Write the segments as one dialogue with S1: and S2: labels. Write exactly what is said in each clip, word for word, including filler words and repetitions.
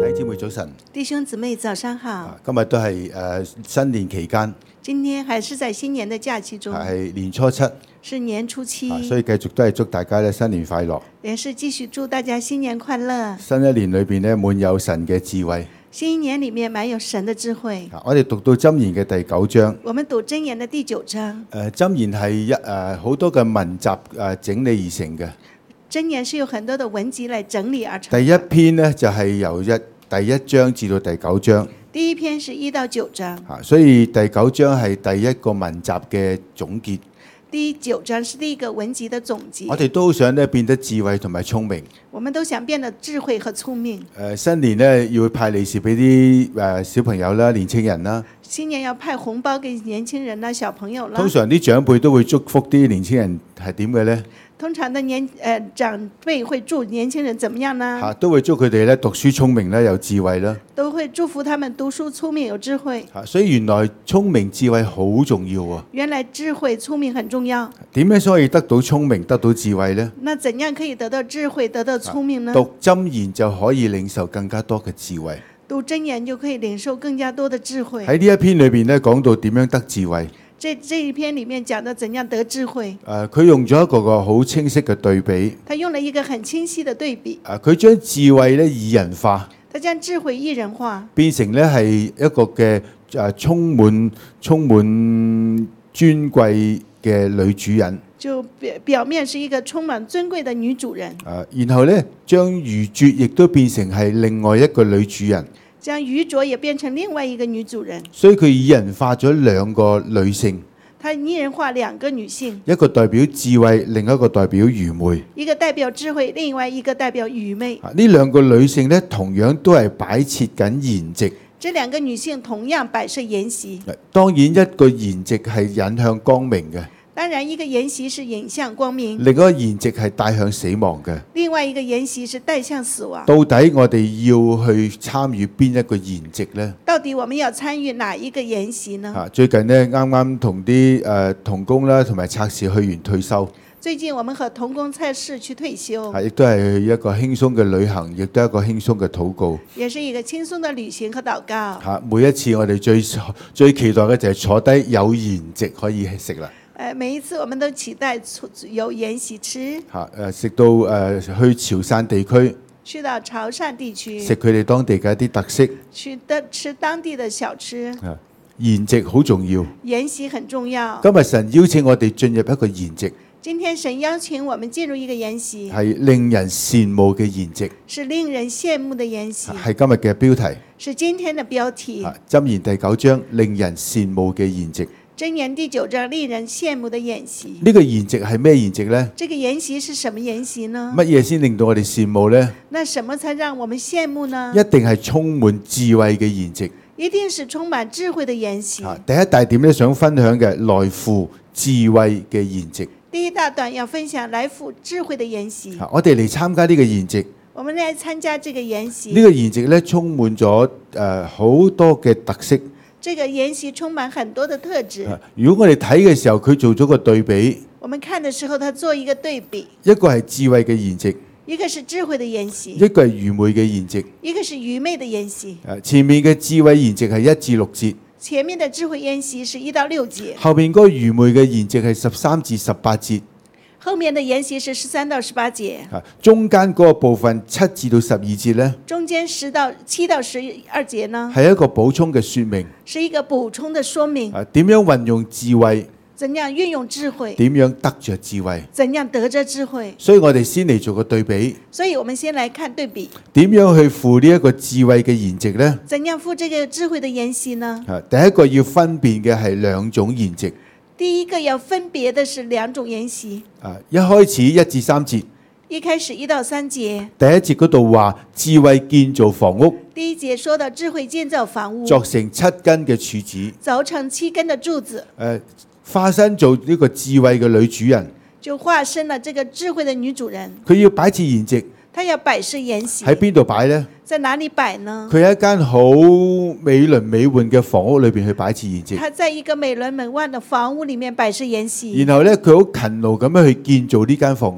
S1: 弟兄姊妹早晨，
S2: 弟兄姊妹早上好。
S1: 今日都係誒新年期間，
S2: 今天還是在新年的假期中，
S1: 係年初七，
S2: 是年初七，
S1: 所以繼續都係祝大家咧新年快樂。
S2: 也是繼續祝大家新年快樂。
S1: 新一年裏邊咧滿有神嘅智慧。
S2: 新一年裡面滿有神的智慧。
S1: 我哋讀到箴言嘅第九章，
S2: 我們讀箴言的第九章。
S1: 誒箴言係一誒好多嘅文集誒整理而成嘅。
S2: 箴言是有很多的文集來整理而成。
S1: 第一篇呢，就係由一第一章至到第九章。
S2: 第一篇是一到九章。
S1: 所以第九章係第一個文集嘅總結。
S2: 第九章是第一個文集的總結。
S1: 我哋都想咧變得智慧同埋聰明。
S2: 我們都想變得智慧和聰明。
S1: 誒新年咧要派利是俾啲誒小朋友啦、年青人啦。
S2: 新年要派紅包給年輕人啦、小朋友啦。
S1: 通常啲長輩都會祝福啲年青人係點嘅咧？
S2: 通常的年誒、呃、長輩會祝年輕人怎麼樣呢？
S1: 嚇，都會祝佢哋咧讀書聰明咧，有智慧啦。
S2: 都會祝福他們讀書聰明有智慧。
S1: 嚇，所以原來聰明智慧好重要喎。
S2: 原來智慧聰明很重要。
S1: 點樣先可以得到聰明、得到智慧呢？
S2: 那怎樣可以得到智慧、得到聰明呢？
S1: 讀箴言就可以領受更加多嘅智慧。
S2: 讀箴言就可以領受更加多的智慧。
S1: 喺呢一篇裏邊咧講到點樣得智慧。
S2: 這這一篇裡面講到怎樣得智慧。
S1: 誒，佢用咗一個個好清晰嘅對比。
S2: 他用了一個很清晰的對比。
S1: 誒，佢將智慧咧擬人化。
S2: 他將智慧擬人化，
S1: 變成咧係一個嘅誒充滿充滿尊貴嘅女主人。
S2: 就表表面是一個充滿尊貴的女主人。
S1: 誒，然後咧將愚拙亦都變成係另外一個女主人。
S2: 將愚拙也變成另外一個女主人。
S1: 所以佢擬人化咗兩個女性。
S2: 他擬人化兩個女性，
S1: 一個代表智慧，另一個代表愚昧。
S2: 一個代表智慧，另外一個代表愚昧。
S1: 呢兩個女性咧，同樣都係擺設緊筵席。
S2: 這兩個女性同樣擺設筵席。
S1: 當然一個筵席係引向光明嘅。
S2: 當然，一個筵席是引向光明，
S1: 另一個筵席係帶向死亡嘅。
S2: 另外一個筵席是帶向死亡。
S1: 到底我哋要去參與邊一個筵席呢？
S2: 到底我們要參與哪一個筵席呢？
S1: 啊，最近呢，啱啱同啲誒同工啦，同埋測試去完退休。
S2: 最近我們和同工測試去退休，
S1: 亦都係一個輕鬆嘅旅行，亦都係一個輕鬆嘅禱告。
S2: 也是一個輕鬆的旅行和禱告。
S1: 嚇，每一次我哋最最期待嘅就係坐低有筵席可以食啦。
S2: 誒，每一次我們都期待有筵席吃。
S1: 嚇誒，食到誒去潮汕地區，
S2: 去到潮汕地區
S1: 食佢哋當地嘅一啲特色，
S2: 去得吃當地的小吃。
S1: 筵席好重要，
S2: 筵席很重要。
S1: 今日神邀請我哋進入一個筵席。
S2: 今天神邀請我們進入一個筵席，
S1: 係令人羨慕嘅筵席，
S2: 是令人羨慕的筵席，
S1: 係今日嘅標題，
S2: 是今天的標題。
S1: 箴言第九章，令人羨慕嘅筵席。
S2: 箴言第九章，令人羨慕的筵席。
S1: 呢個筵席係咩筵席呢？
S2: 這個筵席是什麼筵席呢？
S1: 乜嘢先令到我哋羨慕呢？
S2: 那什麼才讓我們羨慕呢？
S1: 一定係充滿智慧嘅筵席，
S2: 一定是充滿智慧的筵席。
S1: 第一大點咧，想分享嘅來乎智慧嘅宴席。
S2: 第一大段要分享來乎智慧的筵席。
S1: 我哋嚟參加呢個宴席。
S2: 我們來參加這個筵席。
S1: 呢個宴席咧，充滿咗誒好多嘅特色。
S2: 這個筵席充滿很多的特質。
S1: 如果我哋睇嘅時候，佢做咗個對比。
S2: 我們看的時候，他做一個對比。
S1: 一個係智慧嘅宴席。
S2: 一個是智慧的筵席，
S1: 一個係愚昧嘅宴席，
S2: 一個是愚昧的筵席。
S1: 前面嘅智慧宴席係一至六節，
S2: 前面的智慧筵席是一到六節，
S1: 後面嗰個愚昧嘅宴席係十三至十八節，
S2: 後面的筵席是十三到十八節，
S1: 中間嗰個部分七至到十二節呢，
S2: 中間十到七到十二節呢，
S1: 係一個補充嘅說明，
S2: 是一個補充的說明，
S1: 點樣運用智慧。
S2: 怎樣運用智慧？
S1: 點樣得着智慧？
S2: 怎樣得着智慧？
S1: 所以我哋先嚟做個對比。
S2: 所以我們先來看對比。
S1: 點樣去付呢一個智慧嘅筵席呢？
S2: 怎樣付這個智慧的筵席呢？
S1: 第一個要分辨嘅係兩種筵席。
S2: 第一個要分別的是兩種筵席。
S1: 啊，一開始一至三節。
S2: 一開始一到三節。
S1: 第一節嗰度話智慧建造房屋。
S2: 第一節說到智慧建造房屋，
S1: 鑿成七根嘅柱子。
S2: 鑿成七根的柱子。
S1: 誒。化身做呢個智慧嘅女主人，
S2: 就化身了這個智慧的女主人。
S1: 佢要擺設筵席，
S2: 她要擺設筵席。
S1: 喺邊度擺呢？
S2: 在哪裡擺呢？
S1: 佢喺一間好美輪美奐嘅房屋裏邊去擺設筵席。
S2: 她在一個美輪美奐的房屋裡面擺設筵席。
S1: 然後咧，佢好勤勞咁樣去建造呢間房屋。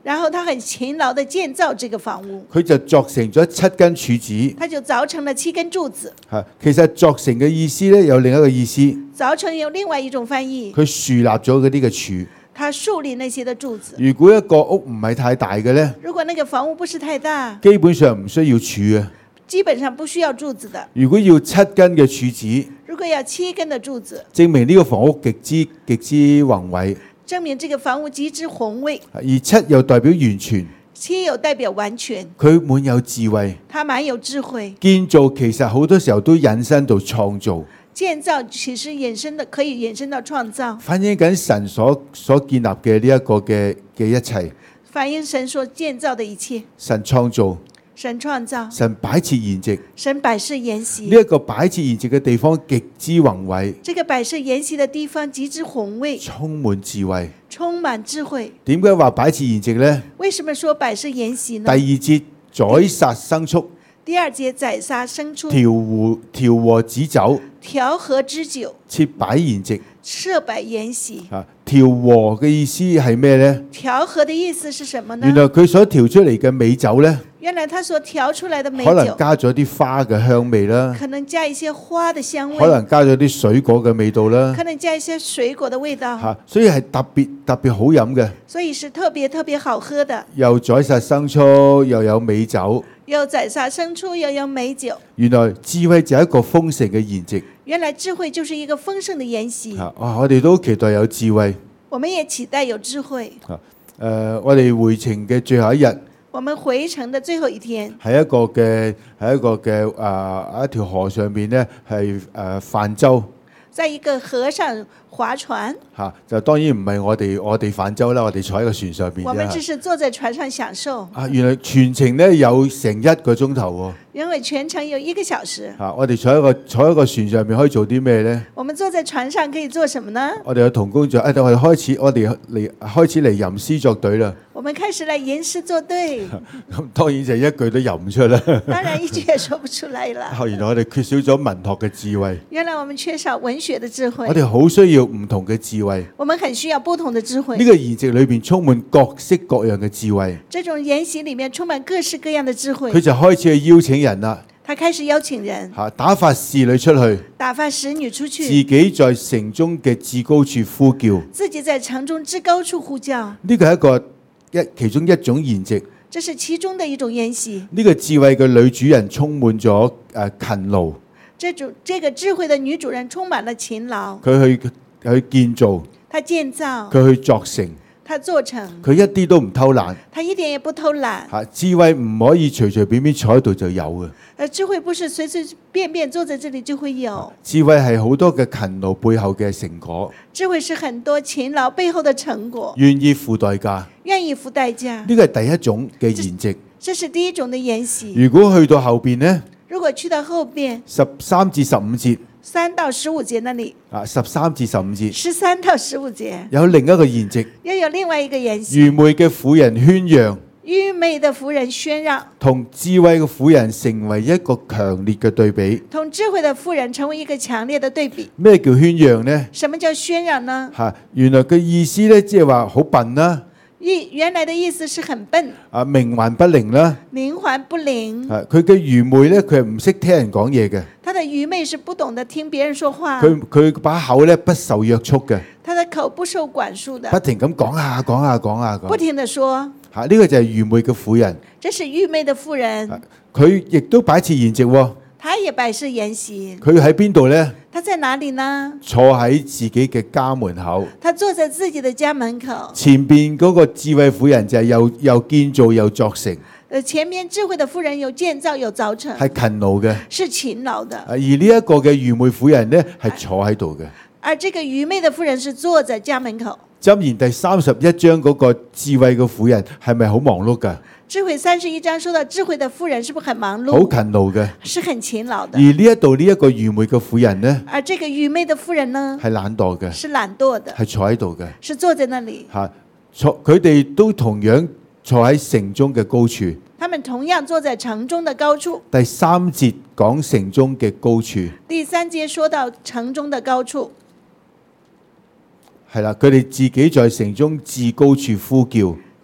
S2: 然後他很勤勞地建造這個房屋，
S1: 佢就鑿成咗七根柱子。
S2: 他就鑿成了七根柱子。
S1: 嚇，其實鑿成嘅意思咧有另一個意思，
S2: 鑿成有另外一種翻譯，
S1: 佢樹立咗嗰啲嘅柱。
S2: 他樹立那些的柱子。
S1: 如果一個屋唔係太大嘅咧，
S2: 如果那個房屋不是太大，
S1: 基本上唔需要柱啊。
S2: 基本上不需要柱子的。
S1: 如果要七根嘅柱子，
S2: 如果要七根的柱子，
S1: 證明呢個房屋極之極之宏偉。
S2: 證明這個房屋極之宏偉。
S1: 而七又代表完全，
S2: 七又代表完全，
S1: 佢滿有智慧。
S2: 它滿有智慧。
S1: 建造其實好多時候都引申到創造，
S2: 建造其實衍生的可以衍生到創造，
S1: 反映緊神所所建立嘅呢一個嘅嘅一切。
S2: 反映神所建造的一切。
S1: 神創造，
S2: 神創造，
S1: 神擺設筵席，
S2: 神擺設筵席。
S1: 呢一個擺設筵席嘅地方極之宏偉，
S2: 這個擺設筵席的地方極之宏偉，
S1: 充滿智慧。
S2: 充滿智慧。
S1: 點解話擺設筵席呢？
S2: 為什麼說擺設筵席呢？
S1: 第二節宰殺牲畜，
S2: 第二節宰殺牲畜，
S1: 調和調和旨酒，
S2: 調和之酒，
S1: 設擺筵席。
S2: 設擺筵席。
S1: 啊，調和嘅意思係咩呢？
S2: 調和的意思是什麼呢？
S1: 原來佢所調出嚟嘅美酒呢，
S2: 原來他所調出來的美
S1: 可能
S2: 酒，
S1: 加咗啲花嘅香味啦，
S2: 可能加一些花的香味，
S1: 可能加咗啲水果嘅味道啦。
S2: 可能加一些水果的味道，
S1: 嚇，所以係特別特別好飲嘅，
S2: 所以是特別特別好喝的。
S1: 又宰殺牲畜，又有美酒。
S2: 又宰殺牲畜，又有美酒。
S1: 原來智慧就係一個豐盛嘅筵席。
S2: 原來智慧就是一個豐盛的筵席。
S1: 嚇，哇！我哋都期待有智慧。
S2: 我們也期待有智慧。
S1: 嚇，誒，我哋回程嘅最後一日，
S2: 我們回程的最後一天，
S1: 喺一個嘅喺一個嘅啊一條河上邊咧，係誒泛舟。
S2: 在一個河上划船。
S1: 嚇，就當然唔係我哋我哋泛舟啦，我哋坐喺個船上邊啫。
S2: 我們只是坐在船上享受。
S1: 啊，原來全程咧有成一個鐘頭喎。
S2: 因為全程有一個小時。
S1: 嚇，我哋坐喺個坐喺個船上面可以做啲咩咧？
S2: 我們坐在船上可以做什麼呢？
S1: 我哋有同工就誒，我哋開始我哋嚟開始嚟吟詩作對啦。
S2: 我們開始來吟詩作對。
S1: 咁當然就一句都吟唔出啦。
S2: 當然一句也說不出來了。
S1: 原來我哋缺少咗文學嘅智慧。
S2: 原來我們缺少文學的智慧。
S1: 我哋好需要唔同嘅智慧。
S2: 我們很需要不同的智慧。
S1: 呢個筵席裏邊充滿各式各樣嘅智慧。
S2: 這種筵席裡面充滿各式各樣的智慧。
S1: 佢就開始去邀請人啦。
S2: 他開始邀請人。
S1: 嚇，打發侍女出去。
S2: 打發使女出去。
S1: 自己在城中嘅至高處呼叫。
S2: 自己在城中至高處呼叫。
S1: 呢個係一個一其中一種筵席。
S2: 這是其中的一種筵席。
S1: 呢個智慧嘅女主人充滿咗誒勤勞。
S2: 這種這個智慧的女主人充滿了勤勞。
S1: 佢去去建造。
S2: 他建造。
S1: 佢去作成。
S2: 他做成。
S1: 佢一啲都唔偷懶。
S2: 他一點也不偷懶。
S1: 嚇，智慧唔可以隨隨便便坐喺度就有嘅。
S2: 而智慧不是隨隨便便坐在這裡就會有。
S1: 智慧係好多嘅勤勞背後嘅成果。
S2: 智慧是很多勤勞背後的成果。
S1: 願意付代價。
S2: 願意付代價。
S1: 呢個係第一種嘅筵席。
S2: 這是第一種的筵席。
S1: 如果去到後邊呢？
S2: 如果去到後邊，
S1: 十三至十五節。
S2: 三到十五節那裡。
S1: 啊，十三至十五節。
S2: 十三到十五節。
S1: 有另一個筵席。
S2: 又有另外一個筵席。
S1: 愚昧嘅婦人喧嚷。
S2: 愚昧的婦人喧嚷。
S1: 同智慧嘅婦人成為一個強烈嘅對比。
S2: 同智慧的婦人成為一個強烈的對比。
S1: 咩叫喧嚷呢？
S2: 什麼叫喧嚷呢？
S1: 嚇，原來嘅意思咧，即係話好笨啦。
S2: 意原來的意思是很笨。
S1: 啊，冥頑不靈啦。
S2: 冥頑不靈。
S1: 係佢嘅愚昧咧，佢係唔識聽人講嘢嘅。
S2: 他的愚昧是不懂得聽別人說話。
S1: 佢佢把口咧不受約束嘅。
S2: 他的口不受管束的。
S1: 不停咁講下講下講下講。
S2: 不停地說。
S1: 嚇，呢個就係愚昧嘅婦人。
S2: 這是愚昧的婦人。
S1: 佢亦都擺設筵席喎。
S2: 他也擺設筵席。
S1: 佢喺邊度呢？
S2: 他在哪裡呢？
S1: 坐喺自己嘅家門口。
S2: 他坐在自己的家門口。
S1: 前邊嗰個智慧婦人就係又又建造又作成。
S2: 前面智慧的婦人有建造有鑿成。
S1: 係勤勞嘅。
S2: 是勤勞的。
S1: 而呢一個嘅愚昧婦人呢，係坐喺度嘅。
S2: 而這個愚昧的婦人是坐在家門口。
S1: 箴言第三十一章嗰個智慧嘅婦人係咪好忙碌㗎？
S2: 智慧三十一章說到智慧的婦人是不是很忙碌？
S1: 好勤勞嘅，
S2: 是很勤勞的。
S1: 而呢一度呢一個愚昧嘅婦人呢？
S2: 而這個愚昧的婦人呢？
S1: 係懶惰嘅，
S2: 是懶惰的，
S1: 係坐喺度嘅，
S2: 是坐在那裡。
S1: 嚇，坐佢哋都同樣坐喺城中嘅高處。
S2: 他們同樣坐在城中的高處。
S1: 第三節講城中嘅高處。
S2: 第三節說到城中的高處。
S1: 係啦，佢哋自己在城中至高處呼叫。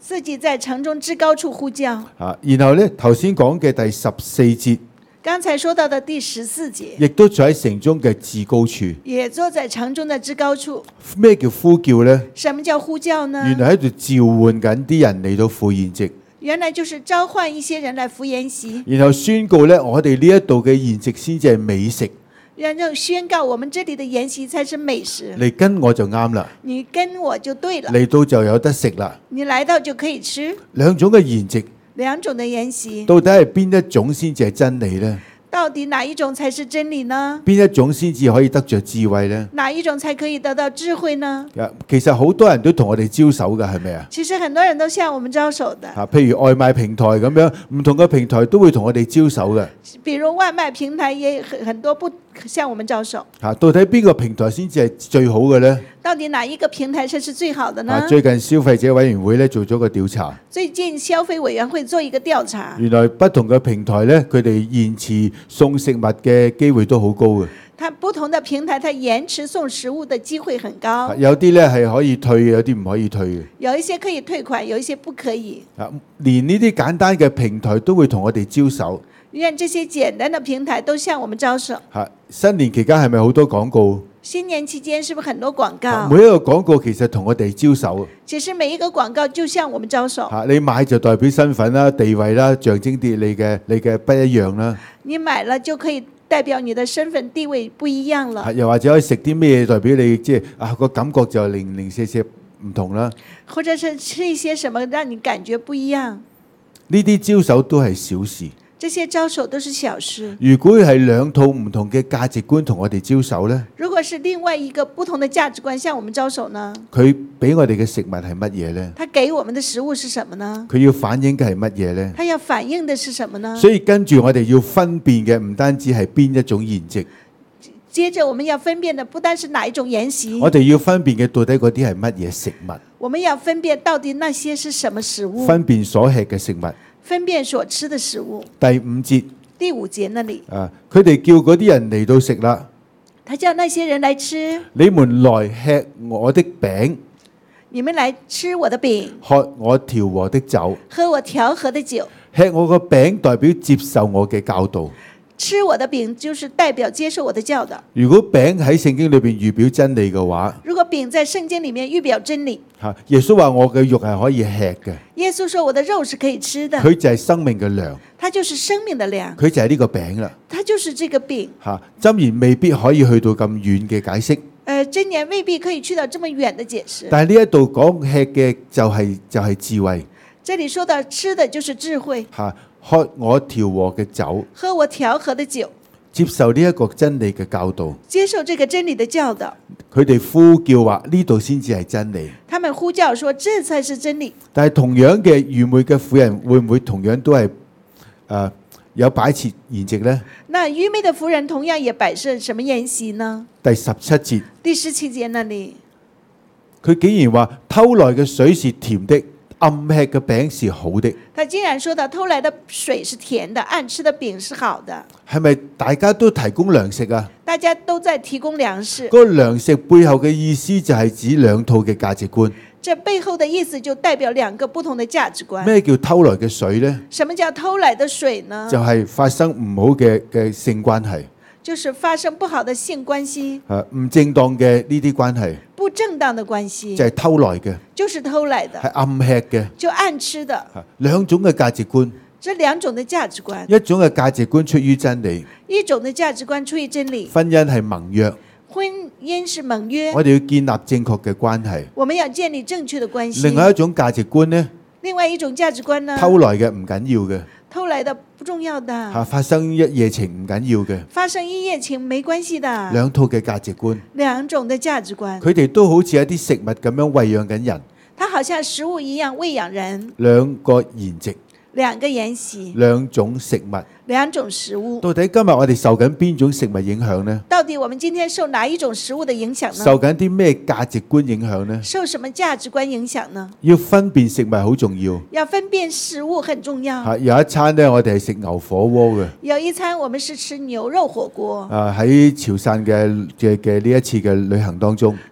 S2: 自己在城中之高處呼叫。
S1: 啊，然後咧頭先講嘅第十四節，
S2: 剛才說到的第十四節，
S1: 亦都坐喺城中嘅至高處。
S2: 也坐在城中的至高處。
S1: 咩叫呼叫呢？
S2: 什麼叫呼叫呢？
S1: 原來喺度召喚緊啲人嚟到赴宴席，
S2: 原來就是召喚一些人來赴宴席，
S1: 然後宣告咧，我哋呢一度嘅宴席先至係美食，
S2: 然後宣告我們這裡的宴席才是美食。
S1: 嚟跟我就啱啦，
S2: 你跟我就對了，
S1: 嚟到就有得食啦。
S2: 你來到就可以吃。
S1: 兩種嘅宴席，
S2: 兩種的宴席，
S1: 到底係邊一種先至係真理呢？
S2: 到底哪一種才是真理呢？
S1: 邊一種先至可以得着智慧呢？
S2: 哪一種才可以得到智慧呢？
S1: 其實好多人都同我哋招手㗎，係咪啊？
S2: 其實很多人都向我們招手的。
S1: 啊，譬如外賣平台咁樣，唔同嘅平台都會同我哋招手嘅。
S2: 比如外賣平台也很很多不向我們招手。
S1: 啊，到底邊個平台先至係最好嘅呢？
S2: 到底哪一個平台才是最好的呢？
S1: 啊，最近消費者委員會咧做咗個調查。
S2: 最近消費委員會做一個調查。
S1: 原來不同嘅平台咧，佢哋延遲送食物嘅機會都好高嘅。
S2: 它不同的平台，它延遲送食物的機會很高。
S1: 有啲咧係可以退嘅，有啲唔可以退嘅。
S2: 有一些可以退款，有一些不可以。
S1: 啊，連呢啲簡單嘅平台都會同我哋招手。
S2: 願這些簡單的平台都向我們招手。
S1: 嚇，新年期間係咪好多廣告？
S2: 新年期間是不是很多廣告？
S1: 每一個廣告其實同我哋招手。
S2: 其實每一個廣告就向我們招手。
S1: 嚇，你買就代表身份啦、地位啦、象徵啲你嘅你嘅不一樣啦。
S2: 你買了就可以代表你的身份地位不一樣了。
S1: 又或者可以食啲咩代表你即係啊個感覺就零零舍舍唔同啦。
S2: 或者是吃一些什麼讓你感覺不一樣。
S1: 呢啲招手都係小事。
S2: 這些招手都是小事。
S1: 如果係兩套唔同嘅價值觀同我哋招手呢？
S2: 如果是另外一個不同的價值觀向我們招手呢？
S1: 佢俾我哋嘅食物係乜嘢呢？
S2: 他給我們的食物是什麼呢？
S1: 佢要反映嘅係乜嘢呢？
S2: 他要反映的是什麼呢？
S1: 所以跟住我哋要分辨嘅唔單止係邊一種筵席，
S2: 接着我們要分辨的不單是哪一種筵席，
S1: 我哋要分辨嘅到底嗰啲係乜嘢食物？
S2: 我們要分辨到底那些是什麼食物，
S1: 分辨所吃嘅食物。
S2: 分辨所吃的食物。
S1: 第五節，
S2: 第五節那裡，
S1: 啊，佢哋叫嗰啲人嚟到食啦。
S2: 他叫那些人來吃，
S1: 你們來吃我的餅，
S2: 你們來吃我的餅，
S1: 喝我調和的酒。
S2: 喝我調和的酒。
S1: 吃我個餅代表接受我嘅教導。
S2: 吃我的餅就是代表接受我的教導。
S1: 如果餅喺聖經裏邊預表真理嘅話，
S2: 如果餅在聖經裡面預表真理，
S1: 嚇，耶穌話我嘅肉係可以吃嘅。
S2: 耶穌說我的肉是可以吃的，
S1: 佢就係生命嘅糧，
S2: 它就是生命的糧，
S1: 佢就係呢個餅啦。
S2: 它就是這個餅。
S1: 嚇，箴言未必可以去到咁遠嘅解釋。
S2: 呃，箴言未必可以去到這麼遠的解釋。
S1: 但係呢一度講吃嘅就係、是、就係、是、智慧。
S2: 這裡說到吃的就是智慧。
S1: 嚇，喝我調和嘅酒，
S2: 喝我調和的酒，
S1: 接受呢一個真理嘅教導。
S2: 接受這個真理的教導。
S1: 佢哋呼叫話呢度先至係真理。
S2: 他們呼叫說這才是真理。
S1: 但係同樣嘅愚昧嘅婦人會唔會同樣都係誒、呃、有擺設筵席呢？
S2: 那愚昧的婦人同樣也擺設什麼筵席呢？
S1: 第十七節，
S2: 第十七節那裡，
S1: 佢竟然話偷來嘅水是甜的，暗吃嘅餅是好的。
S2: 他竟然說到偷來的水是甜的，暗吃的餅是好的。
S1: 係咪大家都提供糧食啊？
S2: 大家都在提供糧食。
S1: 嗰個糧食背後嘅意思就係指兩套嘅價值觀。
S2: 這背後的意思就代表兩個不同的價值觀。
S1: 咩叫偷來嘅水呢？
S2: 什麼叫偷來的水呢？
S1: 就係發生唔好嘅嘅性關係。
S2: 就是發生不好的性關係。
S1: 誒，唔正當嘅呢啲關係。
S2: 不正當的關係。
S1: 就係偷來嘅。
S2: 就是偷來的。
S1: 係暗吃嘅。
S2: 就暗吃的。
S1: 兩種嘅價值觀。
S2: 這兩種的價值觀。
S1: 一種嘅價值觀出於真理。
S2: 一種的價值觀出於真理。
S1: 婚姻係盟約。
S2: 婚姻是盟約。
S1: 我哋要建立正確嘅關係。
S2: 我們要建立正確的關係。
S1: 另外一種價值觀呢？
S2: 另外一種價值觀呢？
S1: 偷來嘅唔緊要嘅。
S2: 偷來的不重要的。
S1: 嚇，發生一夜情唔緊要嘅。
S2: 發生一夜情沒關係的。
S1: 兩套嘅價值觀。
S2: 兩種的價值觀。
S1: 佢哋都好似一啲食物咁樣餵養緊人。
S2: 它好像食物一樣餵養人。
S1: 兩個筵席。
S2: 兩個筵席。
S1: 兩種食物。
S2: 兩種食物。
S1: 到底今日我哋受緊邊種食物影響呢？
S2: 到底我們今天受哪一種食物的影響呢？
S1: 受緊啲咩價值觀影響呢？
S2: 受什麼價值觀影響呢？
S1: 要分辨食物好重要。
S2: 要分辨食物很重要。
S1: 係有一餐呢，我哋係食牛火鍋嘅。
S2: 有一餐我們是吃牛肉火鍋。
S1: 啊，喺潮汕嘅嘅嘅呢一次嘅旅行當中。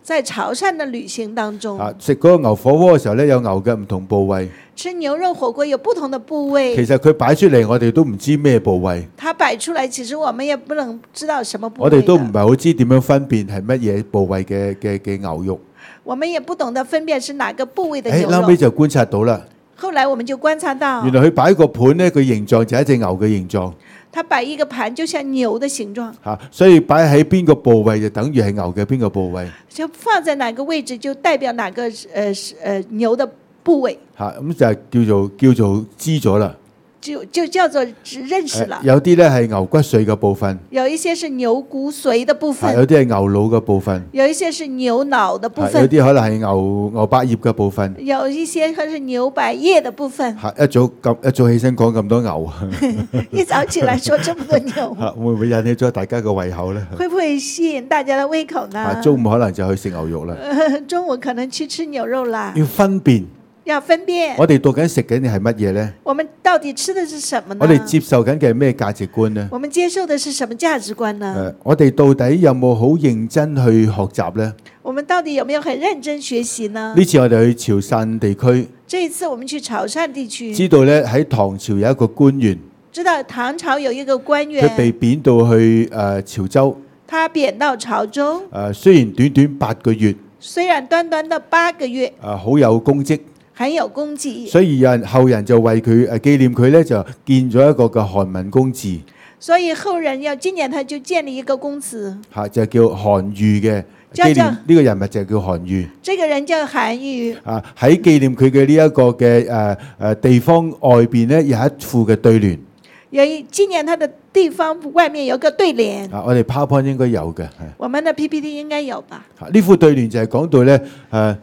S2: 在潮汕的旅行當中，
S1: 啊，食嗰個牛火鍋嘅時候咧，有牛嘅唔同部位。
S2: 吃牛肉火鍋有不同的部位。
S1: 其實佢擺出嚟，我哋都唔知咩部位。
S2: 它擺出來，其實我們也不能知道什麼部位。
S1: 我哋都唔係好知點樣分辨係乜嘢部位嘅嘅嘅牛肉。
S2: 我們也不懂得分辨是哪個部位的牛肉。
S1: 誒，後尾就觀察到啦。
S2: 後來我們就觀察到，
S1: 原來佢擺個盤咧，佢形狀就係一隻牛嘅形狀。
S2: 他擺一個盤就像牛的形狀，
S1: 嚇，所以擺喺邊個部位就等於係牛嘅邊個部位。
S2: 就放在哪個位置就代表哪個呃呃牛的部位。
S1: 嚇，咁就係叫做叫做知咗啦。
S2: 就就叫做認識了。
S1: 有啲咧係牛骨髓嘅部分，
S2: 有一些是牛骨髓的部分，
S1: 有啲係牛腦嘅部分，
S2: 有一些是牛腦的部分，
S1: 有啲可能係牛牛百葉嘅部分，
S2: 有一些可能是牛百葉的部分。
S1: 嚇，一早咁一早起身講咁多牛，
S2: 一早起來說這麼多牛，
S1: 嚇，會唔會引起咗大家嘅胃口咧？
S2: 會不會吸引大家的胃口呢？
S1: 嚇，中午可能就去食牛肉啦，
S2: 呃，中午可能去吃牛肉啦。
S1: 要分辨。
S2: 要分辨，
S1: 我哋到底食緊嘅係乜嘢呢？
S2: 我們到底吃的是什麼呢？
S1: 我哋接受緊嘅係咩價值觀呢？
S2: 我們接受的是什麼價值觀呢？
S1: 誒，我哋到底有冇好認真去學習呢？
S2: 我們到底有沒有很認真學習呢？
S1: 呢次我哋去潮汕地區，
S2: 這一次我們去潮汕地區，
S1: 知道咧喺唐朝有一個官員，
S2: 知道唐朝有一個官員，
S1: 佢被貶到去誒潮州，
S2: 他貶到潮州，
S1: 誒雖然短短八個月，
S2: 雖然短短的八個月，
S1: 誒好有功績。
S2: 很有功績，
S1: 所以有人後人就為佢誒紀念佢咧，就建咗一個嘅韓文公祠。
S2: 所以後人要紀念他，就建立一個公祠，
S1: 嚇就叫韓愈嘅紀念呢個人物就叫韓愈。
S2: 這個人叫韓愈。
S1: 啊喺紀念佢嘅呢一個嘅誒誒地方外邊咧，有一副嘅對聯。
S2: 有一紀念他的地方外面有個對聯。
S1: 啊，我哋 PowerPoint 應該有嘅，係。
S2: 我們的 P P T 應該有吧？
S1: 嚇呢副對聯就係講到咧誒。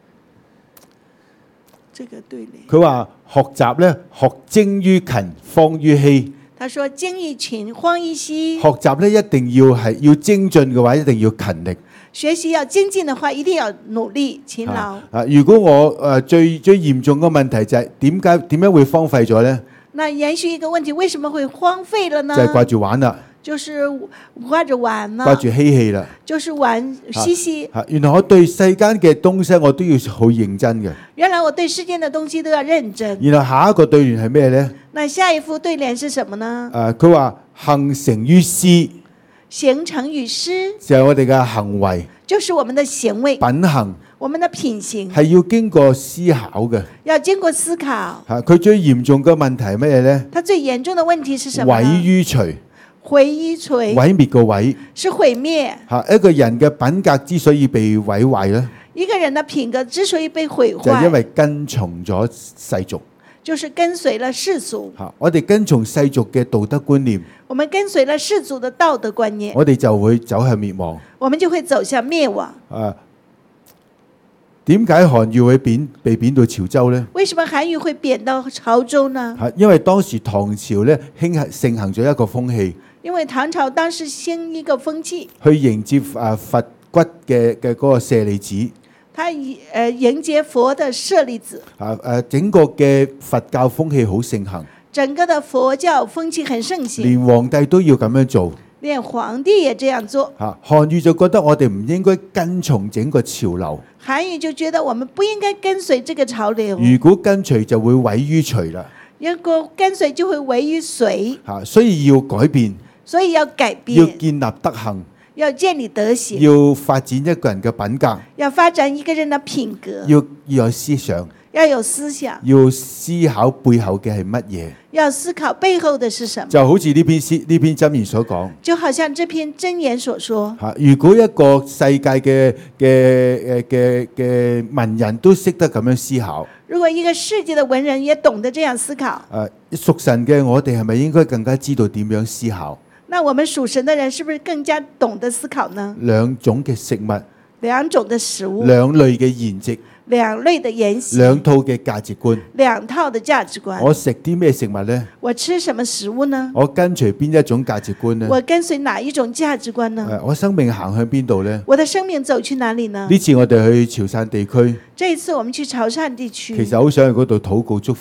S2: 這個對聯，
S1: 佢話學習咧，學精於勤，荒於嬉。
S2: 他說精於勤，荒於嬉。
S1: 學習咧一定要係要精進嘅話，一定要勤力。
S2: 學習要精進嘅話，一定要努力勤勞。
S1: 啊，啊如果我誒、呃、最最嚴重嘅問題就係點解點樣會荒廢咗咧？
S2: 那延續一個問題，為什麼會荒廢了呢？
S1: 就係掛住玩啦。
S2: 就是掛着玩啦，
S1: 掛住嬉戲啦，
S2: 就是玩嬉戲。
S1: 嚇，原來我對世間嘅東西我都要好認真嘅。
S2: 原來我對世間嘅東西都要認真。
S1: 然後下一個對聯係咩咧？
S2: 那下一副對聯是什麼呢？
S1: 誒，佢話行成於思，
S2: 行成於思
S1: 就係我哋嘅行為，
S2: 就是我們的行為，
S1: 品行，
S2: 我們的品行
S1: 係要經過思考嘅。
S2: 要經過思考。
S1: 嚇，佢最嚴重嘅問題係乜嘢咧？
S2: 他最嚴重的問題是什麼？
S1: 毀於除。
S2: 毀於除，
S1: 毀滅個毀
S2: 是毀滅。
S1: 嚇，一個人嘅品格之所以被毀壞咧，
S2: 一個人的品格之所以被毀壞，
S1: 就係因為跟從咗世俗，
S2: 就是跟隨了世俗。
S1: 嚇，我哋跟從世俗嘅道德觀念，
S2: 我們跟隨了世俗的道德觀念，
S1: 我哋就會走向滅亡。
S2: 我們就會走向滅亡。
S1: 啊，點解韓愈會貶被貶到潮州咧？
S2: 為什麼韓愈會貶到潮州呢？
S1: 嚇，因為當時唐朝咧興行盛行咗一個風氣。
S2: 因為唐朝當時興一個風氣，
S1: 去迎接啊佛骨嘅嘅嗰個舍利子，
S2: 他誒迎接佛的舍利子。
S1: 啊誒，整個嘅佛教風氣好盛行，
S2: 整個的佛教風氣很盛行，
S1: 連皇帝都要咁樣做，
S2: 連皇帝也這樣做。
S1: 嚇，韓愈就覺得我哋唔應該跟從整個潮流，
S2: 韓愈就覺得我們不應該跟隨這個潮流，
S1: 如果跟隨就會毀於除啦，
S2: 如果跟隨就會毀於隨，
S1: 嚇，所以要改變。
S2: 所以要改變，
S1: 要建立德行，
S2: 要建立德行，
S1: 要發展一個人嘅品格，
S2: 要發展一個人的品格，
S1: 要要有思想，
S2: 要有思想，
S1: 要思考背後嘅係乜嘢，
S2: 要思考背後的是什麼。
S1: 就好似呢篇詩呢篇箴言所講，
S2: 就好像這篇箴言所說，
S1: 嚇，如果一個世界嘅嘅誒嘅嘅文人都識得咁樣思考，
S2: 如果一個世界的文人也懂得這樣思考，
S1: 誒屬神嘅我哋係咪應該更加知道點樣思考？
S2: 那我們屬神的人是不是更加懂得思考呢？
S1: 兩種嘅食物，
S2: 兩種的食物，
S1: 兩類嘅筵席，
S2: 兩類的言行，
S1: 兩套嘅價值觀，
S2: 兩套的價值觀。
S1: 我食啲咩食物呢？
S2: 我吃什麼食物呢？
S1: 我跟隨邊一種價值觀呢？
S2: 我跟隨哪一種價值觀呢？
S1: 誒，我生命行向邊度呢？
S2: 我的生命走去哪裡呢？
S1: 呢次我哋去潮汕地區，
S2: 這一次我們去潮汕地區，
S1: 其實好想去嗰度禱告祝福。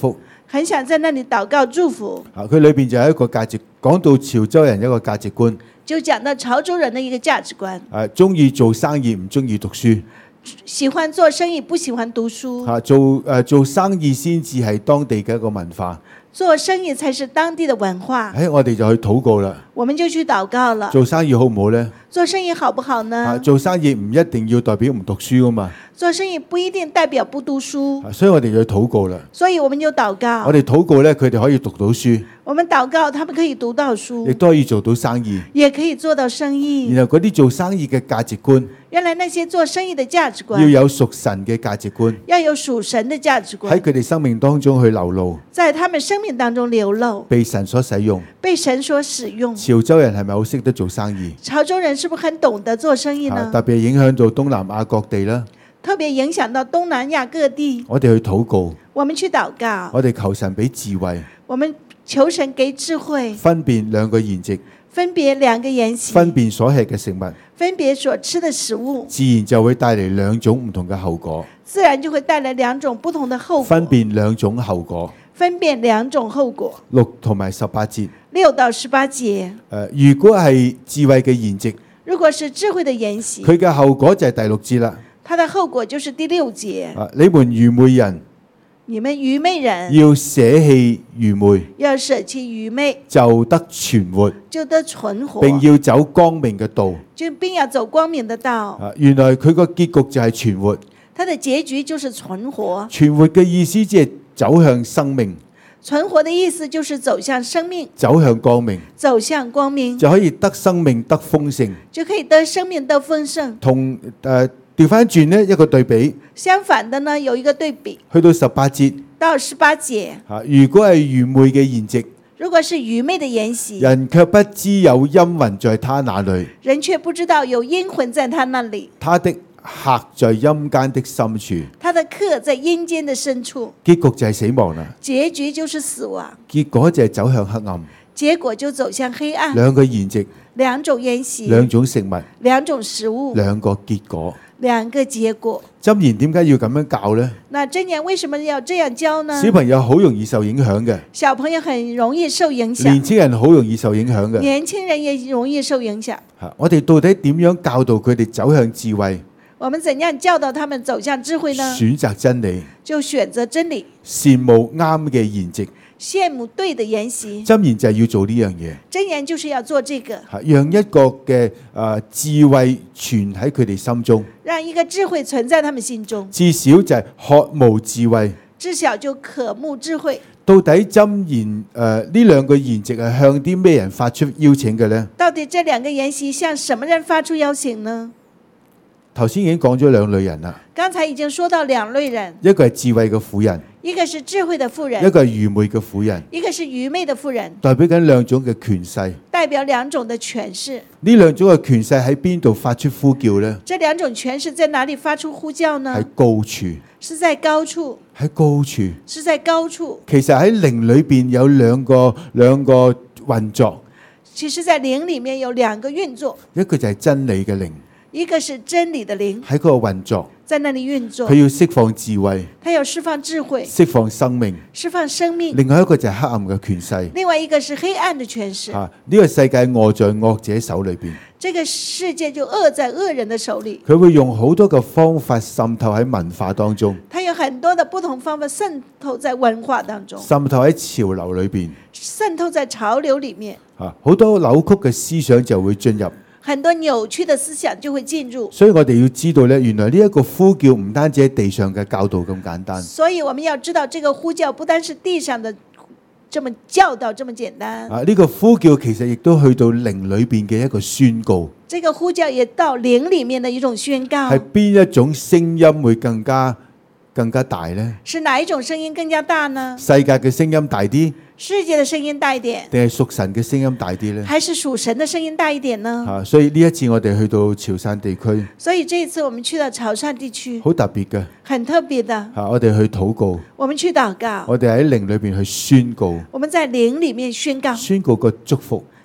S2: 很想在那裡禱告祝福。
S1: 啊，佢裏邊就係一個價值，講到潮州人一個價值觀，
S2: 就講到潮州人的一個價值觀，
S1: 誒中意做生意，唔中意讀書。
S2: 喜歡做生意，不喜歡讀書。
S1: 啊，做誒、呃、做生意先至係當地嘅一個文化。
S2: 做生意才是當地的文化。
S1: 喺我哋就去禱告啦。
S2: 我們就去禱告了。
S1: 做生意好唔好呢？
S2: 做生意好不好呢？
S1: 啊，做生意唔一定要代表唔讀書噶嘛。
S2: 做生意不一定代表不讀書。
S1: 啊，所以我哋就去禱告啦。
S2: 所以我們就禱告。
S1: 我哋禱告咧，佢哋可以讀到書。
S2: 我們禱告，他們可以讀到書，
S1: 亦都可以做到生意，
S2: 也可以做到生意。
S1: 然後嗰啲做生意嘅價值觀，
S2: 原來那些做生意的價值觀，
S1: 要有屬神嘅價值觀，
S2: 要有屬神的價值觀，
S1: 喺佢哋生命當中去流露，
S2: 在他們生命當中流露，
S1: 被神所使用，
S2: 被神所使用。
S1: 潮州人係咪好識得做生意？
S2: 潮州人是不是很懂得做生意呢？
S1: 啊，特別影響到東南亞各地啦。
S2: 特別影響到東南亞各地。
S1: 我哋去禱告，
S2: 我們去禱告，
S1: 我哋求神俾智慧，
S2: 我們求神給智慧，
S1: 分辨兩個筵席，
S2: 分別兩個筵席，
S1: 分辨所吃嘅食物，
S2: 分別所吃的食物，
S1: 自然就會帶嚟兩種唔同嘅後果。
S2: 自然就會帶來兩種不同的後果。
S1: 分辨兩種後果，
S2: 分辨兩種後果。
S1: 六同埋十八節，
S2: 六到十八節。
S1: 誒，如果係智慧嘅筵席，
S2: 如果是智慧的筵席，
S1: 佢嘅後果就係第六節啦。
S2: 它的後果就是第六節。
S1: 啊，你們愚昧人，
S2: 你們愚昧人
S1: 要捨棄愚昧，
S2: 要捨棄愚昧，
S1: 就得存活，
S2: 就得存活，
S1: 並要走光明嘅道。
S2: 就並要走光明的道。
S1: 啊，原來佢個結局就係存活。
S2: 它的結局就是存活。
S1: 存活嘅意思即係走向生命，
S2: 存活的意思就是走向生命，
S1: 走向光明，
S2: 走向光明，
S1: 就可以得生命得豐盛。
S2: 就可以得生命得豐盛。
S1: 同誒調翻轉呢一個對比，
S2: 相反的呢，有一個對比，
S1: 去到十八節，
S2: 到十八節，
S1: 啊，如果係愚昧嘅筵席，
S2: 如果是愚昧的筵席，
S1: 人卻不知有陰魂在他那裏，
S2: 人卻不知道有陰魂在他那裡，
S1: 他的客在陰間的深處，
S2: 他的客在陰間的深處，
S1: 結局就係死亡啦，
S2: 結局就是死亡，
S1: 結果就係走向黑暗，
S2: 結果就走向黑暗。
S1: 兩個筵席，
S2: 兩種筵席，
S1: 兩種食物，
S2: 兩種食物，
S1: 兩個結果。
S2: 兩個結果。
S1: 箴言點解要咁樣教呢？
S2: 那箴言為什麼要這樣教呢？
S1: 小朋友好容易受影響嘅，
S2: 小朋友很容易受影響，
S1: 年輕人好容易受影響嘅。
S2: 年輕人也容易受影響。
S1: 嚇，我哋到底點樣教導佢哋走向智慧？
S2: 我們怎樣教導他們走向智慧呢？
S1: 選擇真理，
S2: 就選擇真理，
S1: 羨慕啱嘅筵席。
S2: 羨慕對的筵席。
S1: 箴言就係要做呢樣嘢，
S2: 箴言就是要做這個，
S1: 嚇，讓一個嘅誒智慧存喺佢哋心中，
S2: 讓一個智慧存在他們心中，
S1: 至少就係渴慕智慧。
S2: 至少就渴慕智慧。
S1: 到底箴言誒呢兩個筵席係向啲咩人發出邀請嘅呢？
S2: 到底這兩個筵席向什麼人發出邀請呢？
S1: 頭先已經講咗兩類人啦，
S2: 剛才已經說到兩類人，
S1: 一個係智慧嘅婦人，
S2: 一個是智慧的婦
S1: 一
S2: 人，
S1: 個係愚昧嘅婦人，
S2: 一個是愚昧的婦人，
S1: 代表緊兩種嘅權勢。
S2: 代表兩種的權勢。
S1: 呢兩種嘅權勢喺邊度發出呼叫呢？
S2: 這兩種權勢在哪裡發出呼叫
S1: 喺
S2: 呢？
S1: 高處，
S2: 是在高處，
S1: 喺高處。
S2: 是在高處。
S1: 其實喺靈裏邊有兩個兩個運作，
S2: 其實在靈裡面有兩個運作，
S1: 一個就係真理嘅靈
S2: 一個是真理的靈，
S1: 喺嗰個運作，
S2: 在那裡運作
S1: 佢。要釋放智慧，
S2: 它要釋放智慧，
S1: 釋放生命。
S2: 釋放生命。
S1: 另外一個就係黑暗嘅權勢。
S2: 另外一個是黑暗的權勢。
S1: 啊，呢個世界臥在惡者手裏邊，
S2: 這個世界就惡在惡人的手裡。
S1: 佢會用好多嘅方法滲透喺文化當中，
S2: 它有很多的不同方法滲透在文化當中，
S1: 滲透喺潮流裏邊。
S2: 滲透在潮流裡面。
S1: 啊，好多扭曲嘅思想就會進入。
S2: 很多扭曲的思想就會進入。
S1: 所以我哋要知道咧，原來呢一個呼叫唔單止喺地上嘅教導咁簡單。
S2: 所以我們要知道，這個呼叫不單是地上的這麼教導這麼簡單。
S1: 啊，呢個呼叫其實亦都去到靈裏邊嘅一個宣告。
S2: 這個呼叫也到靈裡面的一種宣告。
S1: 係邊一種聲音會更加更加大呢？
S2: 是哪一種聲音更加大呢？
S1: 世界嘅聲音大啲，
S2: 世界的聲音大一點，
S1: 定係屬神嘅聲音大啲呢？
S2: 還是屬神的聲音大一點呢？
S1: 啊，所以呢一次我哋去到潮汕地區，
S2: 所以這一次我們去到潮汕地區，
S1: 好特別嘅。
S2: 很特別的。
S1: 啊，我哋去禱告，
S2: 我們去禱告，
S1: 我哋喺靈裏邊去宣告，
S2: 我們在靈裡面宣告，
S1: 宣告個祝福，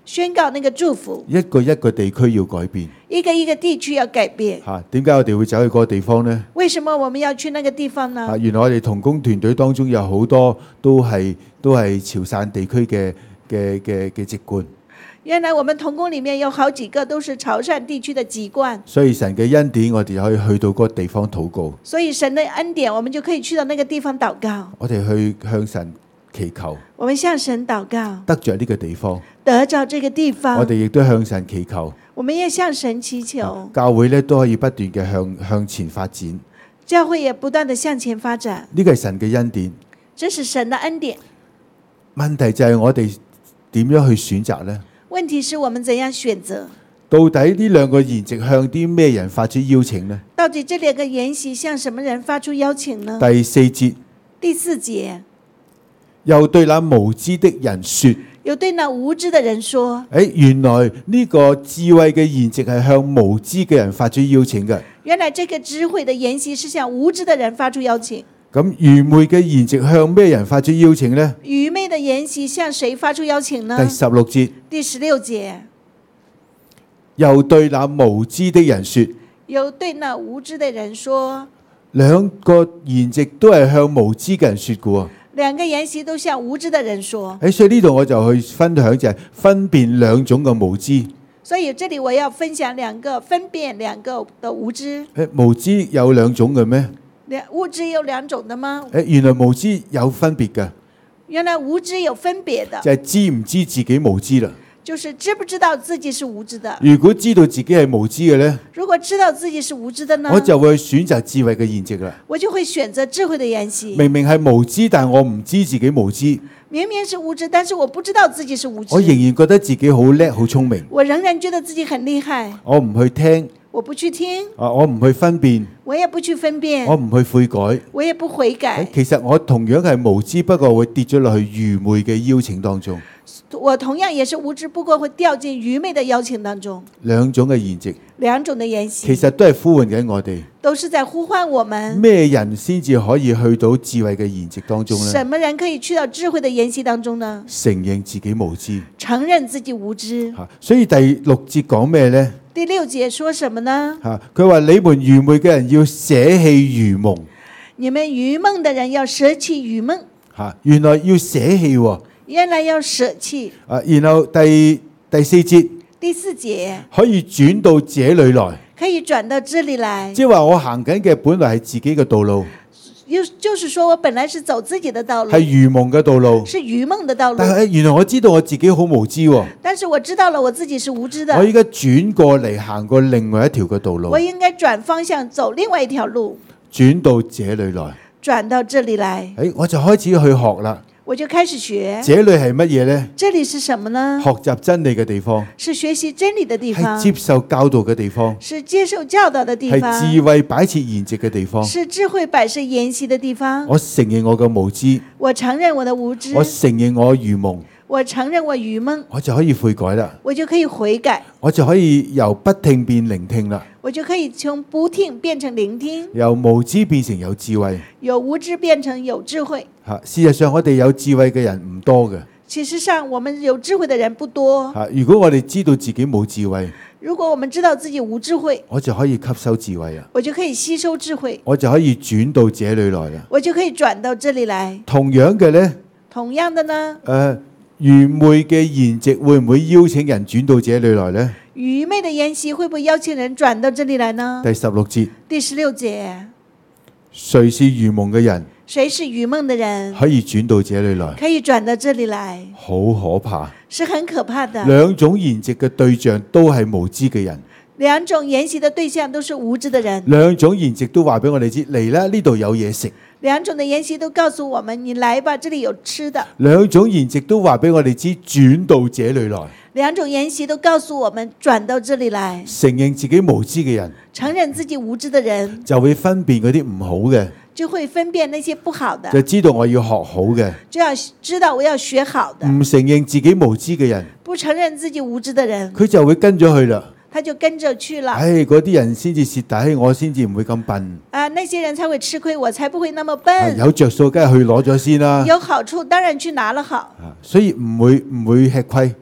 S2: 宣告那個祝福，
S1: 一個一個地區要改變。
S2: 一個一個地區要改變。
S1: 嚇，點解我哋會走去嗰個地方呢？
S2: 為什麼我們要去那個地方呢？
S1: 啊，原來我哋同工團隊當中有好多都係都係潮汕地區嘅嘅嘅嘅籍貫。
S2: 原來我們同工裡面有好幾個都是潮汕地區的籍貫。
S1: 所以神嘅恩典，我哋可以去到嗰個地方禱告。
S2: 所以神的恩典，我們就可以去到那個地方禱告。
S1: 我哋去向神祈求，
S2: 我們向神禱告，
S1: 得着呢個地方。
S2: 得着這個地方。
S1: 我哋亦都向神祈求，
S2: 我們也向神祈求，
S1: 教會咧都可以不斷嘅向向前發展。
S2: 教會也不斷的向前發展。
S1: 呢個係神嘅恩典。
S2: 這是神的恩典。
S1: 問題就係我哋點樣去選擇呢？
S2: 問題是我們怎樣選擇？
S1: 到底呢兩個筵席向啲咩人發出邀請呢？
S2: 到底這兩個筵席向什麼人發出邀請呢？
S1: 第四節，
S2: 第四節，
S1: 又對那無知的人說，
S2: 又對那無知的人說，
S1: 誒，原來呢個智慧嘅筵席係向無知嘅人發出邀請嘅。
S2: 原來這個智慧的筵席是向無知的人發出邀請。
S1: 咁愚昧嘅筵席向咩人發出邀請呢？
S2: 愚昧的筵席向誰發出邀請呢？
S1: 第十六節，
S2: 第十六節，
S1: 又對那無知的人說，
S2: 又對那無知的人說，
S1: 兩個筵席都係向無知嘅人說嘅喎。
S2: 兩個筵席都向無知的人說。
S1: 誒，所以呢度我就去分享就係分辨兩種嘅無知。
S2: 所以這裡我要分享兩個分辨兩個的無知。
S1: 誒，無知有兩種嘅咩？
S2: 兩無知有兩種的嗎？
S1: 誒，原來無知有分別嘅，
S2: 原來無知有分別的，
S1: 就係知唔知自己無知啦。
S2: 就是知不知道自己是無知的。
S1: 如果知道自己係無知嘅呢，
S2: 如果知道自己是無知的呢，
S1: 我就會選擇智慧嘅筵席啦。
S2: 我就會選擇智慧的筵席。
S1: 明明係無知，但我唔知自己無知，
S2: 明明是無知，但是我不知道自己是無知。
S1: 我仍然覺得自己好叻、好聰明。
S2: 我仍然覺得自己很厲害。
S1: 我唔去聽，
S2: 我不去聽，
S1: 啊，我唔去分辨，
S2: 我也不去分辨，
S1: 我唔去悔改。
S2: 我也不悔改。
S1: 其實我同樣係無知，不過會跌咗落去愚昧嘅邀請當中。
S2: 我同樣也是無知，不過會掉進愚昧的邀請當中。
S1: 兩種嘅筵席，
S2: 兩種的筵席，
S1: 其實都係呼喚緊我哋。
S2: 都是在呼喚我們。
S1: 咩人先至可以去到智慧嘅筵席當中呢？
S2: 什麼人可以去到智慧的筵席當中呢？
S1: 承認自己無知，
S2: 承認自己無知。
S1: 吓，所以第六節講咩呢？
S2: 第六節說什麼呢？
S1: 吓，佢話你們愚昧嘅人要捨棄愚蒙。
S2: 你們愚蒙的人要捨棄愚蒙。
S1: 吓，原來要捨棄喎。
S2: 原來要捨棄。
S1: 啊，然後第第四節，
S2: 第四節
S1: 可以轉到這裏來，
S2: 可以轉到這裏來。
S1: 即係話我行緊嘅本來係自己嘅道路，
S2: 就就是說我本來是走自己的道路，
S1: 係愚蒙嘅道路，
S2: 是愚蒙的道路。
S1: 但係原來我知道我自己好無知喎。
S2: 但是我知道了我自己是無知的。
S1: 我依家轉過嚟行過另外一條嘅道路，
S2: 我應該轉方向走另外一條路，
S1: 轉到這裏來，
S2: 轉到這裏來。
S1: 誒，我就開始去學啦。
S2: 我就開始學。
S1: 這裏係乜嘢呢？
S2: 這裏是什麼呢？
S1: 學習真理嘅地方，
S2: 是學習真理的地方，
S1: 係接受教導嘅地方，
S2: 是接受教導的地方，
S1: 係智慧擺設筵席嘅地方，
S2: 是智慧擺設筵席的地方。
S1: 我承認我嘅無知，
S2: 我承認我的無知，
S1: 我承認我愚蒙，
S2: 我承認我愚蒙，
S1: 我就可以悔改啦，
S2: 我就可以悔改，
S1: 我就可以由不聽變聆聽啦，
S2: 我就可以從不聽變成聆聽，
S1: 由無知變成有智慧，
S2: 由無知變成有智慧。
S1: 吓，事實上我哋有智慧嘅人唔多嘅。
S2: 其實上我們有智慧的人不多。
S1: 吓，如果我哋知道自己冇智慧，
S2: 如果我們知道自己無智慧，
S1: 我就可以吸收智慧啊，
S2: 我就可以吸收智慧，
S1: 我就可以轉到這裏來啦。
S2: 我就可以轉到這裏來。
S1: 同樣嘅呢，
S2: 同樣的呢，
S1: 誒、呃，愚昧嘅筵席會唔會邀請人轉到這裏來呢？
S2: 愚昧的筵席會不會邀請人轉到這裏來呢？
S1: 第十六節，
S2: 第十六節，
S1: 誰是愚蒙嘅人？
S2: 誰是愚蒙的人？
S1: 可以轉到這裏來，
S2: 可以轉到這裏來，
S1: 好可怕，
S2: 是很可怕的。
S1: 兩種筵席嘅對象都係無知嘅人，
S2: 兩種筵席的對象都是無知的人，
S1: 兩種筵席都話俾我哋知嚟啦，呢度有嘢食。
S2: 兩種的筵席都告訴我們，你來吧，這裏有吃的。
S1: 兩種筵席都話俾我哋知轉到這裏來，
S2: 兩種筵席都告訴我們轉到這裏來。
S1: 承認自己無知嘅人，
S2: 承認自己無知的人，
S1: 就會分辨嗰啲唔好嘅，
S2: 就會分辨那些不好的，
S1: 就知道我要學好嘅。
S2: 就要知道我要學好的。
S1: 唔承認自己無知嘅人，
S2: 不承認自己無知的人，
S1: 佢就會跟咗去啦。
S2: 他就跟着去了。
S1: 唉，嗰啲人先至蝕底，我先至唔會咁笨。
S2: 啊，那些人才會吃虧，我才不會那麼笨。
S1: 有着數，梗係去攞咗先啦。
S2: 有好處，當然去拿了好。
S1: 所以唔會唔會吃虧。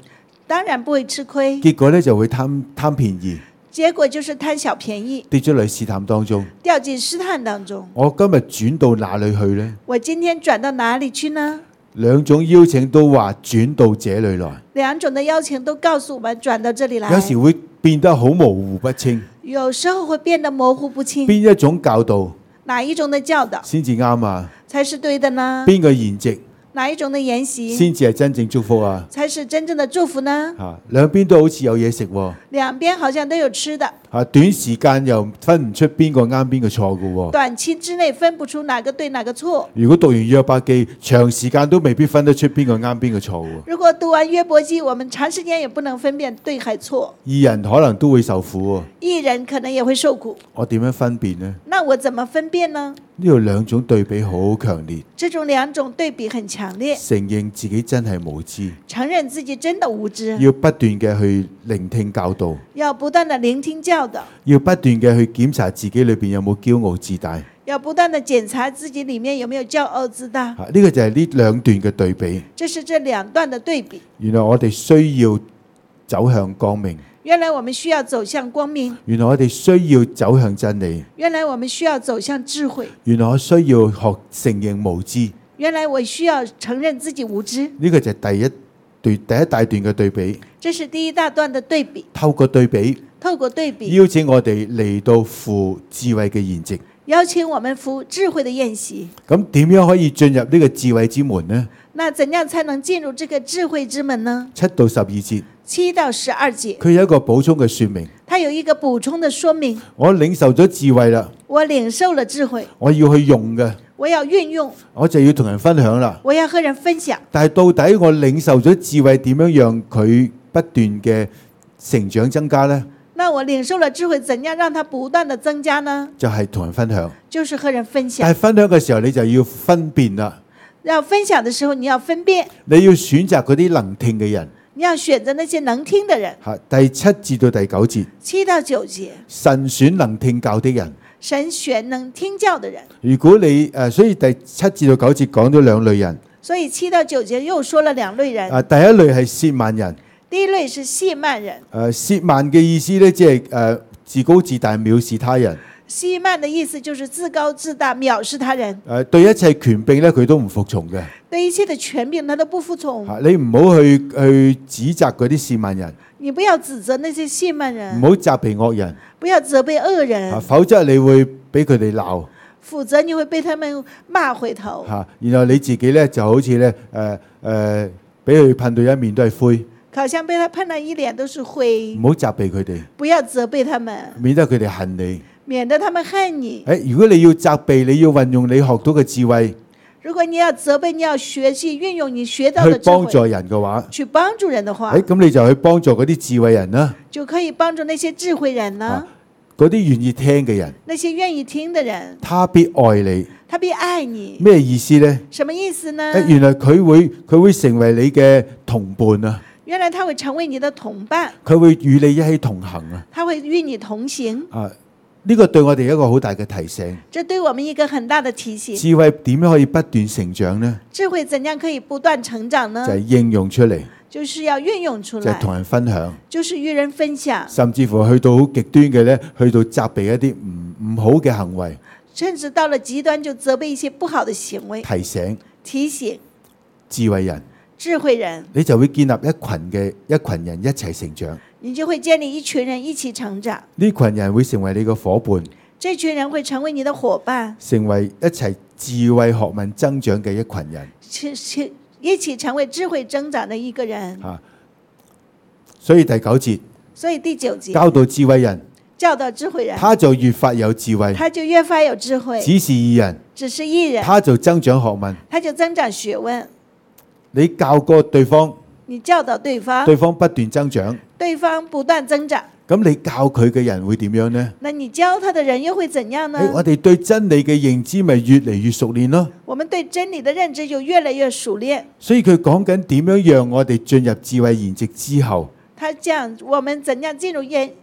S2: 當然不會吃虧，
S1: 結果咧就會貪貪便宜，
S2: 結果就是貪小便宜，
S1: 跌咗落試探當中。
S2: 掉進試探當中。
S1: 我今日轉到哪裏去呢？
S2: 我今天轉到哪裡去呢？
S1: 兩種邀請都話轉到這裏來，
S2: 兩種的邀請都告訴我們轉到這裡來。
S1: 有時會變得好模糊不清。
S2: 有時候會變得模糊不清。
S1: 邊一種教導
S2: 哪一種的教導
S1: 先至啱啊？
S2: 才是對的呢？
S1: 邊個筵席
S2: 哪一種的筵席
S1: 先至係真正祝福啊？
S2: 才是真正的祝福呢？
S1: 嚇，兩邊都好似有嘢食喎。
S2: 兩邊好像都有吃的，
S1: 嚇，短時間又分唔出邊個啱邊個錯嘅喎。
S2: 短期之內分不出哪個對哪個錯。
S1: 如果讀完約伯記，長時間都未必分得出邊個啱邊個錯喎。
S2: 如果讀完約伯記，我們長時間也不能分辨對還錯。
S1: 義人可能都會受苦喎。
S2: 義人可能也會受苦。
S1: 我點樣分辨呢？
S2: 那我怎麼分辨呢？
S1: 呢度兩種對比好強烈。
S2: 這種兩種對比很強烈。
S1: 承認自己真係無知，
S2: 承認自己真的無知，
S1: 要不斷嘅去聆聽教導，
S2: 要不斷的聆聽教導，
S1: 要不斷嘅去檢查自己裏邊有冇驕傲自大，
S2: 要不斷的檢查自己裏面有沒有驕傲自大。
S1: 呢個就係呢兩段嘅對比。
S2: 這是這兩段的對比。
S1: 原來我哋需要走向光明，
S2: 原來我們需要走向光明，
S1: 原來我哋需要走向真理，
S2: 原來我們需要走向智慧，
S1: 原來我需要學承認無知，
S2: 原來我需要承認自己無知。
S1: 呢個就係第一段第一大段嘅對比。
S2: 這是第一大段的對比。
S1: 透過對比，
S2: 透過對比，
S1: 邀請我哋嚟到父智慧嘅筵席，
S2: 邀請我們服智慧的宴席。
S1: 咁點樣可以進入呢個智慧之門呢？
S2: 那怎樣才能進入這個智慧之門呢？
S1: 七到十二節，
S2: 七到十二節，
S1: 佢有一個補充嘅說明。
S2: 它有一個補充的說明。
S1: 我領受咗智慧啦，
S2: 我領受了智慧，
S1: 我要去用嘅，
S2: 我要運用，
S1: 我就要同人分享啦。
S2: 我要和人分享。
S1: 但係到底我領受咗智慧，點樣讓佢不斷嘅成長增加呢？
S2: 那我領受了智慧，怎樣讓它不斷的增加呢？
S1: 就係同人分享，
S2: 就是和人分享。
S1: 但係分享嘅時候，你就要分辨啦。
S2: 要分享的時候，你要分辨，
S1: 你要選擇嗰啲能聽嘅人。
S2: 你要選擇那些能聽的人。
S1: 係第七至到第九節，
S2: 七到九節，
S1: 神選能聽教的人。
S2: 神選能聽教的人。
S1: 如果你誒、呃，所以第七至到九節講咗兩類人。
S2: 所以七到九節又說了兩類人。
S1: 啊，第一類係褻慢人。
S2: 第一類是褻慢人。誒、
S1: 呃，褻慢嘅意思咧，即係誒自高自大，藐視他人。
S2: 褻慢的意思就是自高自大，藐視他人。
S1: 誒、呃，對一切權柄咧，佢都唔服從嘅。
S2: 對一切的權柄，他都不服從。
S1: 啊、你唔好去去指責嗰啲褻慢人。
S2: 你不要指責那些褻慢人。
S1: 唔好責備惡人。
S2: 不要責備惡人。
S1: 啊，否則你會俾佢哋鬧。
S2: 否則你會被他們罵回頭。
S1: 嚇、啊，然後你自己咧就好似咧誒誒，俾佢噴到一面都係灰。
S2: 好像被他噴到一臉都是灰。
S1: 唔好責備佢哋。
S2: 不要責備他們，
S1: 免得佢哋恨你。
S2: 免得他們恨你。
S1: 誒，如果你要責備，你要運用你學到嘅智慧。
S2: 如果你要責備，你要學習運用你學到的智慧
S1: 去幫助人嘅話，
S2: 去幫助人的話，
S1: 誒，咁你就去幫助嗰啲智慧人啦。
S2: 就可以幫助那些智慧人啦。
S1: 嗰啲願意聽嘅人，
S2: 那些願意聽的人，
S1: 他必愛你。
S2: 他必愛你。
S1: 咩意思呢？
S2: 什麼意思呢？
S1: 誒，原來佢會佢會成為你嘅同伴啊。
S2: 原來他會成為你的同伴。
S1: 佢會與你一起同行啊。
S2: 他會與你同行。
S1: 啊。呢個對我哋一個好大嘅提醒。
S2: 這對我們一個很大的提醒。
S1: 智慧點樣可以不斷成長呢？
S2: 智慧怎樣可以不斷成長呢？
S1: 就係應用出嚟，
S2: 就是要運用出來，
S1: 就係同人分享，
S2: 就是與人分享，
S1: 甚至乎去到好極端嘅咧，去到責備一啲唔唔好嘅行為，
S2: 甚至到了極端就責備一些不好的行為。
S1: 提醒
S2: 提醒
S1: 智慧人，
S2: 智慧人，
S1: 你就會建立一群嘅一群人一齊成長。
S2: 你就會建立一群人一起成長。
S1: 呢群人會成為你嘅夥伴，
S2: 這群人會成為你的夥伴，
S1: 成為一齊智慧學問增長嘅一群人，
S2: 一起成為智慧增長的一個人。
S1: 啊，所以第九節，
S2: 所以第九節
S1: 教導智慧人，
S2: 教導智慧人，
S1: 他就越發有智慧，
S2: 他就越發有智慧。
S1: 只是義人，
S2: 只是義人，
S1: 他就增長學問，
S2: 他就增長學問。
S1: 你教過對方，
S2: 你教導對方，
S1: 對方不斷增長，
S2: 對方不斷增長。
S1: 咁你教佢嘅人會點樣呢？
S2: 那你教他的人又會怎樣呢？
S1: 哎、我哋對真理嘅認知咪越嚟越熟練咯。
S2: 我們對真理的認知就越來越熟練。
S1: 所以佢講緊點樣讓我哋進入智慧筵席之後。
S2: 他講我們怎樣進入宴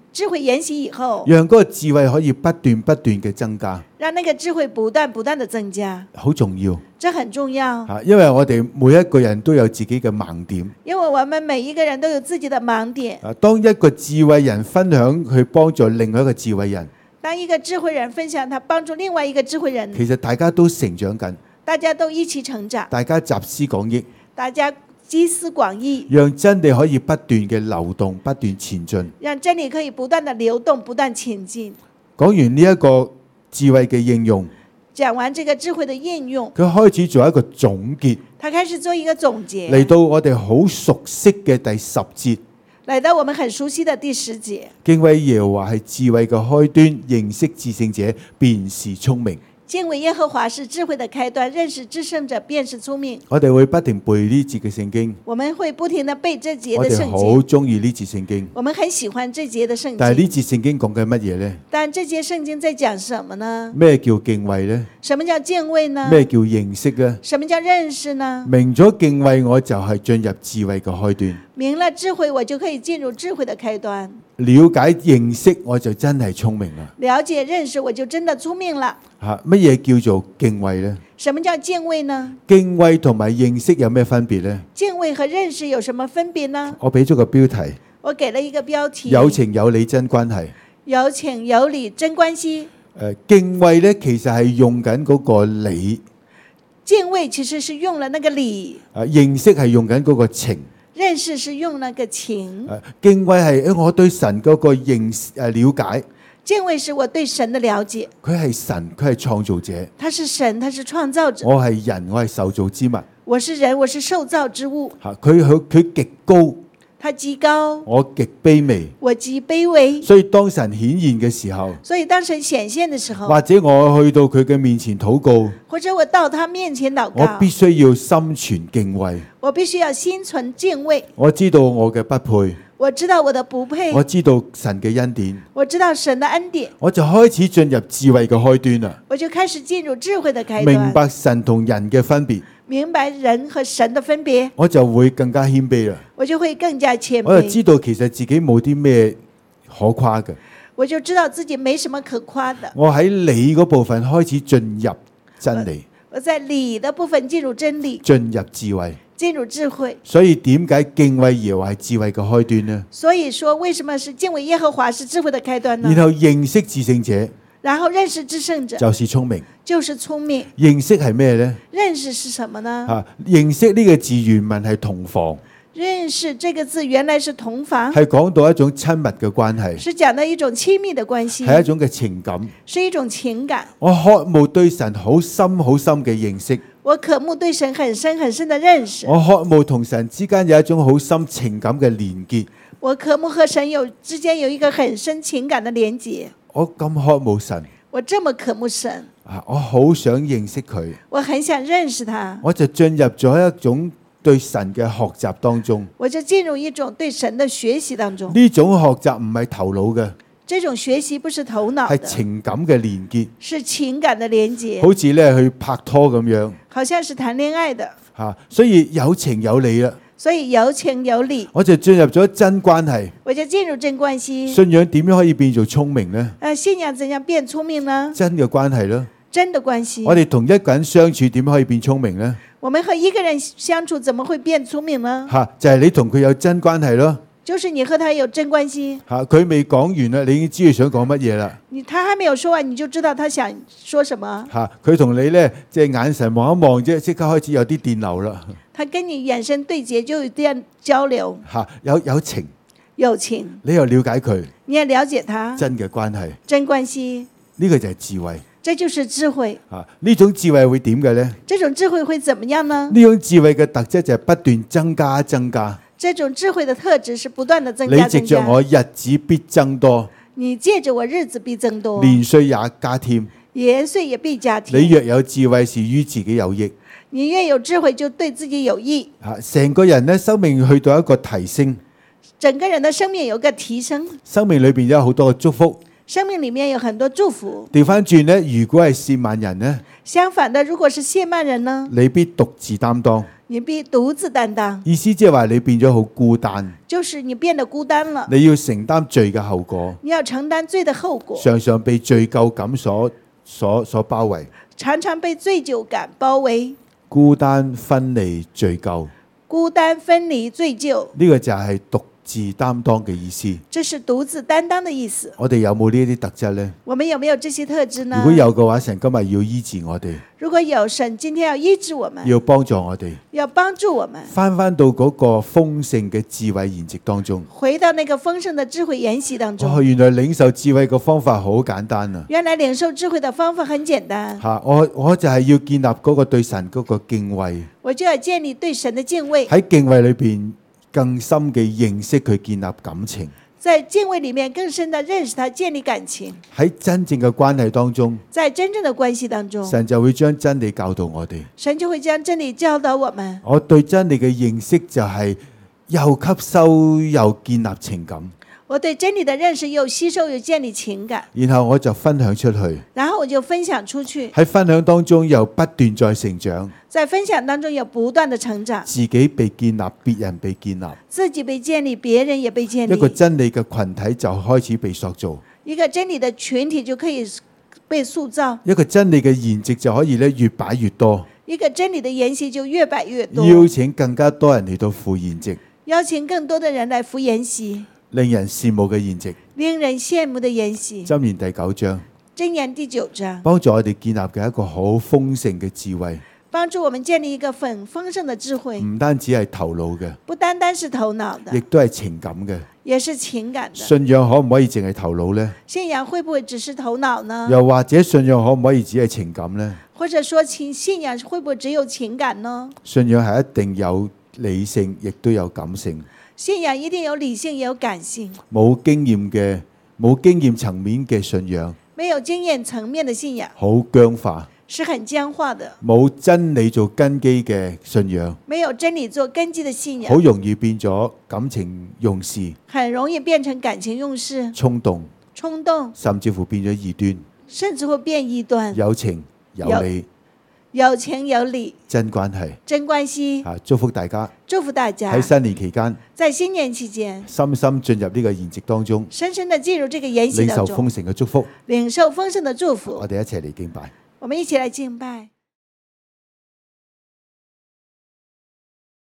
S2: 智慧研習以後，
S1: 讓嗰個智慧可以不斷不斷嘅增加，
S2: 讓那個智慧不斷不斷的增加，
S1: 好重要
S2: 這很重要。
S1: 嚇，因為我哋每一個人都有自己嘅盲點。
S2: 因為我們每一個人都有自己的盲點。
S1: 啊，當一個智慧人分享去幫助另外一個智慧人，
S2: 當一個智慧人分享，他幫助另外一個智慧人，
S1: 其實大家都成長緊，
S2: 大家都一起成長，
S1: 大家集思廣益，
S2: 大家集思廣益，
S1: 讓真理可以不斷嘅流動，不斷前進。
S2: 讓真理可以不斷的流動，不斷前進。
S1: 講完呢一個智慧嘅應用，
S2: 講完這個智慧的應用，
S1: 佢開始做一個總結，
S2: 他開始做一個總結，
S1: 嚟到我哋好熟悉嘅第十節，
S2: 來到我們很熟悉的第十節。
S1: 敬畏耶和華係智慧嘅開端，認識至聖者便是聰明。
S2: 敬畏耶和華是智慧的開端，認識至聖者便是聰明。
S1: 我哋會不停背呢節嘅聖經，
S2: 我們會不停的背這節
S1: 我哋
S2: 的聖
S1: 好
S2: 經，
S1: 中意呢節聖經。
S2: 我們很喜歡這節的聖
S1: 但係呢
S2: 經。
S1: 節聖經講緊乜嘢呢？
S2: 但這節聖經在講什麼呢？
S1: 咩叫敬畏呢？
S2: 什麼叫敬畏呢？
S1: 咩叫認識呢？
S2: 什麼叫認識呢？
S1: 明咗敬畏，我就係進入智慧嘅開端。
S2: 明了智慧，我就可以進入智慧的開端。
S1: 了解認識，我就真係聰明啦。
S2: 了解認識，我就真的聰明了。
S1: 嚇，乜嘢叫做敬畏呢？
S2: 什麼叫敬畏呢？
S1: 敬畏同埋認識有咩分別呢？
S2: 敬畏和認識有什麼分別呢？
S1: 我俾咗個標題：
S2: 我給了一個標題：
S1: 有情有理真關係。
S2: 有情有理真關係。
S1: 誒，敬畏咧，其實係用緊嗰個理；
S2: 敬畏其實是用了那個理，
S1: 誒，認識係用緊嗰個情。
S2: 認識是用那個情。
S1: 誒，敬畏係誒我對神嗰個認誒了解。
S2: 敬畏是我對神的了解。
S1: 佢係神，佢係創造者。
S2: 他是神，他是創造者。
S1: 我係人，我係受造之物。
S2: 我是人，我是受造之物。
S1: 嚇，佢佢佢極高，
S2: 他極高，
S1: 我極卑微。
S2: 我極卑微。
S1: 所以當神顯現嘅時候，
S2: 所以當神顯現的時候，
S1: 或者我去到佢嘅面前禱告，
S2: 或者我到他面前禱告，
S1: 我必須要心存敬畏。
S2: 我必須要心存敬畏。
S1: 我知道我嘅不配，
S2: 我知道我的不配，
S1: 我知道神嘅恩典，
S2: 我知道神的恩典，
S1: 我就開始進入智慧嘅開端啦。
S2: 我就開始進入智慧的開端，
S1: 明白神同人嘅分別，
S2: 明白人和神的分別，
S1: 我就會更加謙卑啦。
S2: 我就會更加謙
S1: 我就知
S2: 卑，
S1: 道其實自己冇啲咩可誇嘅。
S2: 我就知道自己沒什麼可誇的。
S1: 我喺理嗰部分開始進入真理，
S2: 我在理的部分進入真理，
S1: 進入智慧。
S2: 進入智慧。
S1: 所以點解敬畏耶和華係智慧嘅開端呢？
S2: 所以說，為什麼是敬畏耶和華是智慧的開端呢？
S1: 然後認識至聖者，
S2: 然後認識至聖者
S1: 就是聰明。
S2: 就是聰明。
S1: 認識係咩呢？
S2: 認識是什麼呢？
S1: 啊，認識呢個字原文係同房，
S2: 認識這個字原來是同房，
S1: 係講到一種親密嘅關係，
S2: 是講到一種親密的關係，
S1: 係一種嘅情感。
S2: 是一種情感。
S1: 我渴慕對神好深好深嘅認識，
S2: 我渴慕對神很深很深的認識，
S1: 我渴慕同神之間有一種好深情感嘅連結。
S2: 我渴慕和神有之間有一個很深情感的連結。
S1: 我咁渴慕神
S2: 我這麼渴慕神，
S1: 啊，我好想認識佢，
S2: 我很想認識他，
S1: 我就進入咗一種對神嘅學習當中。
S2: 我就進入一種對神的學習當中。
S1: 呢種學習唔係頭腦嘅，
S2: 這種學習不是頭腦
S1: 係
S2: 的，
S1: 情感嘅連結，
S2: 是情感的連結，
S1: 好似咧去拍拖咁樣
S2: 好像是談戀愛的。
S1: 嚇，所以有情有理啦。
S2: 所以有情有理，
S1: 我就進入咗真關係。
S2: 我就進入真關係。
S1: 信仰點樣可以變做聰明呢？
S2: 呃，信仰怎樣變聰明呢？
S1: 真嘅關係咯。
S2: 真的關係。
S1: 我哋同一個人相處點樣可以變聰明呢？
S2: 我們和一個人相處怎麼會變聰明呢？
S1: 嚇，就係你同佢有真關係咯。
S2: 就是你和他有真關係。
S1: 嚇，佢未講完啦，你已經知佢想講乜嘢啦。
S2: 你他還沒有說完，你就知道他想說什麼。
S1: 嚇，佢同你咧即係眼神望一望啫，即刻開始有啲電流啦。
S2: 他跟你眼神對接就有這樣交流。
S1: 嚇，有有情，
S2: 有情，
S1: 你又了解佢，
S2: 你也了解他，
S1: 真嘅關係，
S2: 真關係。
S1: 呢個就係智慧。
S2: 這就是智慧。
S1: 嚇，呢種智慧會點嘅咧？
S2: 這種智慧會怎麼樣呢？
S1: 呢種智慧嘅特質就係不斷增加增加。
S2: 這種智慧的特質是不斷的增
S1: 你
S2: 加增加。
S1: 藉着我日子必增多，
S2: 你借着我日子必增多，
S1: 年歲也加添。
S2: 年歲也必加添。
S1: 你若有智慧，是於自己有益。
S2: 你越有智慧，就對自己有益。
S1: 嚇，成個人咧生命去到一個提升，
S2: 整個人的生命有個提升，
S1: 生命裏邊有好多嘅祝福。
S2: 生命裡面有很多祝福。
S1: 調翻轉咧，如果係褻慢人咧，
S2: 相反的，如果是褻慢人呢？
S1: 你必獨自擔當，
S2: 你必獨自擔當，
S1: 意思即係話你變咗好孤單，
S2: 就是你變得孤單了，
S1: 你要承擔罪嘅後果，
S2: 你要承擔罪的後果，
S1: 常常被罪疚感所所所包圍，
S2: 常常被罪疚感包圍，
S1: 孤單分離罪疚，
S2: 孤單分離罪疚，
S1: 呢個就係獨自擔當嘅意思。
S2: 這是獨自擔當的意思。
S1: 我哋有冇呢啲特質呢？
S2: 我們有沒有這些特質呢？
S1: 如果有嘅話，神今日要醫治我哋，
S2: 如果有，神今天要醫治我們，
S1: 要幫助我哋，
S2: 要幫助我們
S1: 翻翻到嗰個豐盛嘅智慧筵席當中。
S2: 回到那個豐盛的智慧筵席當中。
S1: 哦，原來領受智慧嘅方法好簡單啊！
S2: 原來領受智慧的方法很簡單。
S1: 吓，我我就係要建立嗰個對神嗰個敬畏，
S2: 我就要建立對神的敬畏，
S1: 喺敬畏裏邊更深嘅認識佢，建立感情。
S2: 在敬畏裏面更深的認識他，建立感情。
S1: 喺真正嘅關係當中，
S2: 在真正的關係當中，
S1: 神就會將真理教導我哋。
S2: 神就會將真理教導我們。
S1: 我對真理嘅認識就係又吸收又建立情感，
S2: 我對真理的認識又吸收又建立情感，
S1: 然後我就分享出去。
S2: 然後我就分享出去。
S1: 喺分享當中又不斷在成長，
S2: 在分享當中有不斷的成長，
S1: 自己被建立，別人被建立，
S2: 自己被建立，別人也被建立。
S1: 一個真理嘅群體就開始被塑造，
S2: 一個真理的群體就可以被塑造，
S1: 一個真理嘅筵席就可以咧越擺越多，
S2: 一個真理的筵席就越擺越多，
S1: 邀請更加多人嚟到赴筵席，
S2: 邀請更多的人來赴筵席，
S1: 令人羨慕嘅筵席。
S2: 令人羨慕的筵席。
S1: 箴言第九章
S2: 箴言第九章
S1: 幫助我哋建立嘅一個好豐盛嘅智慧，
S2: 幫助我們建立一個很豐盛的智慧，
S1: 唔單止係頭腦嘅，
S2: 不單單是頭腦的，
S1: 亦都係情感嘅。
S2: 也是情感的。
S1: 信仰可唔可以淨係頭腦呢？
S2: 信仰會不會只是頭腦呢？
S1: 又或者信仰可唔可以只係情感呢？
S2: 或者說情信仰會不會只有情感呢？
S1: 信仰係一定有理性，亦都有感性。
S2: 信仰一定有理性，也有感性。
S1: 冇經驗嘅，冇經驗層面嘅信仰，
S2: 沒有經驗層面的信仰，
S1: 好僵化，
S2: 是很僵化的。
S1: 冇真理做根基嘅信仰，
S2: 沒有真理做根基的信仰，
S1: 好容易變咗感情用事，
S2: 很容易變成感情用事、
S1: 衝動，
S2: 衝動，
S1: 甚至乎變咗異端。
S2: 甚至會變異端。
S1: 有情有理，
S2: 有情有理，
S1: 真關係。
S2: 真關係。
S1: 啊，祝福大家
S2: 祝福大家
S1: 喺新年期間，
S2: 在新年期間
S1: 深深進入呢個筵席當中，
S2: 深深的進入這個筵席當中，
S1: 領受豐盛嘅祝福。
S2: 領受豐盛的祝福。
S1: 我哋一齊嚟敬拜。
S2: 我們一起來敬拜。